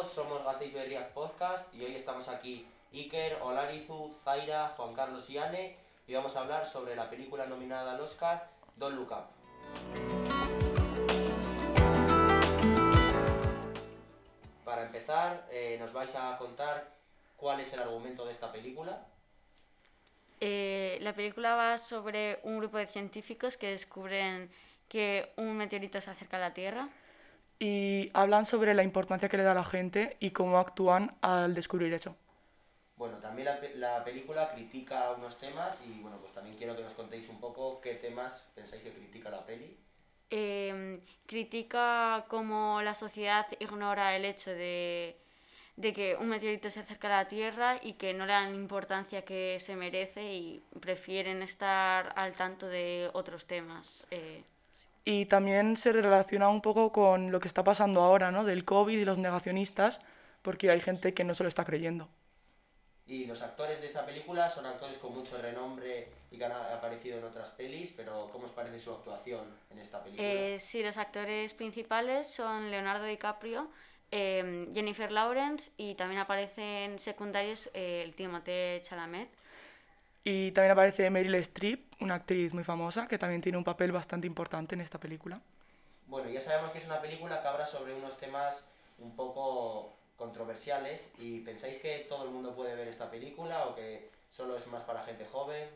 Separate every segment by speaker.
Speaker 1: todos, somos Gasteiz Berriak Podcast y hoy estamos aquí Iker, Olarizu, Zaira, Juan Carlos y Anne y vamos a hablar sobre la película nominada al Oscar, Don't Look Up. Para empezar, nos vais a contar cuál es el argumento de esta película.
Speaker 2: La película va sobre un grupo de científicos que descubren que un meteorito se acerca a la Tierra.
Speaker 3: Y hablan sobre la importancia que le da a la gente y cómo actúan al descubrir eso.
Speaker 1: Bueno, también la película critica unos temas y bueno, pues también quiero que nos contéis un poco qué temas pensáis que critica la peli.
Speaker 2: Critica cómo la sociedad ignora el hecho de que un meteorito se acerca a la Tierra y que no le dan importancia que se merece y prefieren estar al tanto de otros temas.
Speaker 3: Y también se relaciona un poco con lo que está pasando ahora, ¿no? Del COVID y los negacionistas, porque hay gente que no se lo está creyendo.
Speaker 1: Y los actores de esta película son actores con mucho renombre y que han aparecido en otras pelis, pero ¿cómo os parece su actuación en esta película?
Speaker 2: Sí, los actores principales son Leonardo DiCaprio, Jennifer Lawrence y también aparecen secundarios el Timothée Chalamet.
Speaker 3: Y también aparece Meryl Streep, una actriz muy famosa, que también tiene un papel bastante importante en esta película.
Speaker 1: Bueno, ya sabemos que es una película que habla sobre unos temas un poco controversiales y ¿pensáis que todo el mundo puede ver esta película o que solo es más para gente joven?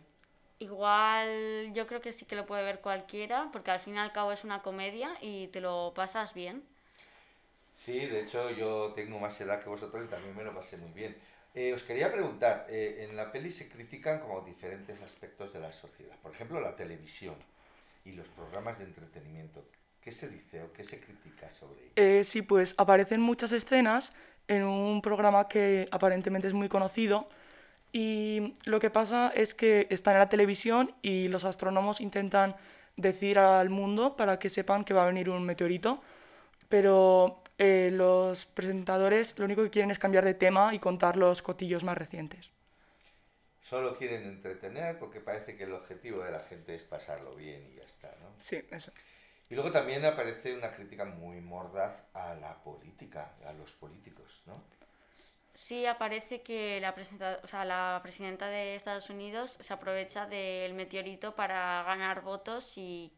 Speaker 2: Igual yo creo que sí que lo puede ver cualquiera, porque al fin y al cabo es una comedia y te lo pasas bien.
Speaker 4: Sí, de hecho yo tengo más edad que vosotros y también me lo pasé muy bien. Os quería preguntar, en la peli se critican como diferentes aspectos de la sociedad, por ejemplo la televisión y los programas de entretenimiento. ¿Qué se dice o qué se critica sobre ello?
Speaker 3: Sí, pues aparecen muchas escenas en un programa que aparentemente es muy conocido y lo que pasa es que están en la televisión y los astrónomos intentan decir al mundo para que sepan que va a venir un meteorito, pero los presentadores lo único que quieren es cambiar de tema y contar los cotillos más recientes.
Speaker 4: Solo quieren entretener porque parece que el objetivo de la gente es pasarlo bien y ya está, ¿no?
Speaker 3: Sí, eso.
Speaker 4: Y luego también aparece una crítica muy mordaz a la política, a los políticos, ¿no?
Speaker 2: Sí aparece que la presidenta de Estados Unidos se aprovecha del meteorito para ganar votos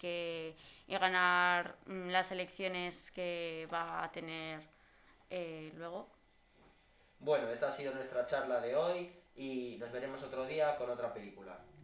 Speaker 2: y ganar las elecciones que va a tener luego.
Speaker 1: Bueno, esta ha sido nuestra charla de hoy y nos veremos otro día con otra película.